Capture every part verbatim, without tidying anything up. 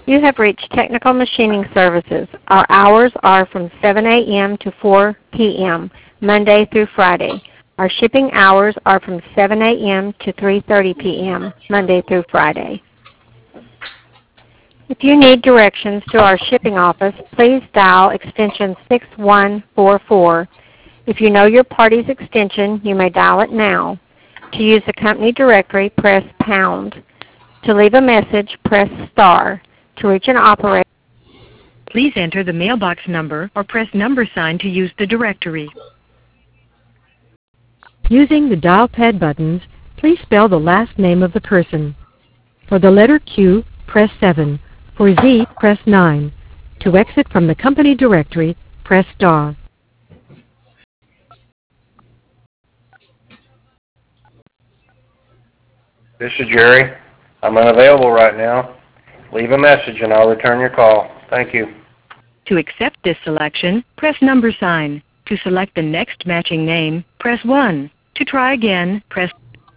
You have reached Technical Machining Services. Our hours are from seven a m to four p m, Monday through Friday. Our shipping hours are from seven a m to three thirty p m, Monday through Friday. If you need directions to our shipping office, please dial extension six one four four. If you know your party's extension, you may dial it now. To use the company directory, press pound. To leave a message, press star. To reach an operator, please enter the mailbox number or press number sign to use the directory. Using the dial pad buttons, please spell the last name of the person. For the letter Q, press seven. For Z, press nine. To exit from the company directory, press star. This is Jerry. I'm unavailable right now. Leave a message and I'll return your call. Thank you. To accept this selection, press number sign. To select the next matching name, press one. To try again, press...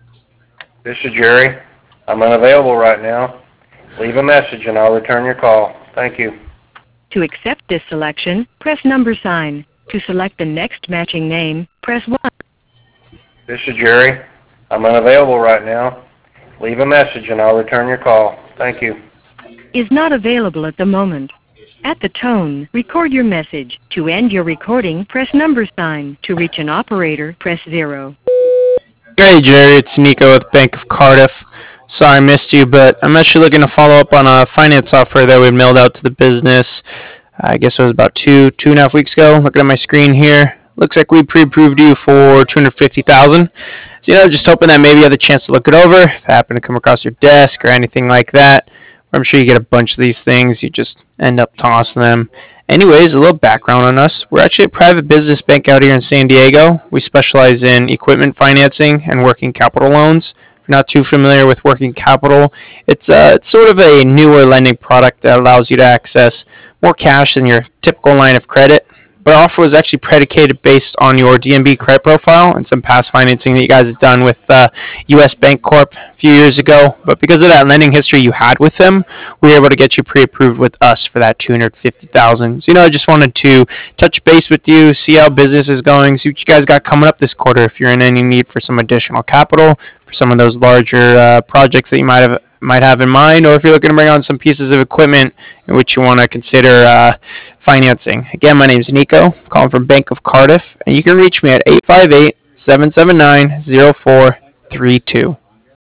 This is Jerry. I'm unavailable right now. Leave a message and I'll return your call. Thank you. To accept this selection, press number sign. To select the next matching name, press one. This is Jerry. I'm unavailable right now. Leave a message and I'll return your call. Thank you. Is not available at the moment. At the tone, record your message. To end your recording, press number sign. To reach an operator, press zero. Hey Jerry, it's Nico with Bank of Cardiff. Sorry I missed you, but I'm actually looking to follow up on a finance software that we mailed out to the business. I guess it was about two, two and a half weeks ago. Looking at my screen here, looks like we pre-approved you for two hundred fifty thousand dollars. So, you know, just hoping that maybe you had the chance to look it over. If it happened to come across your desk or anything like that, I'm sure you get a bunch of these things. You just end up tossing them. Anyways, a little background on us. We're actually a private business bank out here in San Diego. We specialize in equipment financing and working capital loans. If you're not too familiar with working capital, it's, uh, it's sort of a newer lending product that allows you to access more cash than your typical line of credit. But our offer was actually predicated based on your D N B credit profile and some past financing that you guys have done with uh, U S Bank Corp a few years ago. But because of that lending history you had with them, we were able to get you pre-approved with us for that two hundred fifty thousand dollars. So, you know, I just wanted to touch base with you, see how business is going, see what you guys got coming up this quarter if you're in any need for some additional capital for some of those larger uh, projects that you might have might have in mind, or if you're looking to bring on some pieces of equipment in which you want to consider uh, financing. Again, my name is Nico, calling from Bank of Cardiff, and you can reach me at eight five eight, seven seven nine, zero four three two.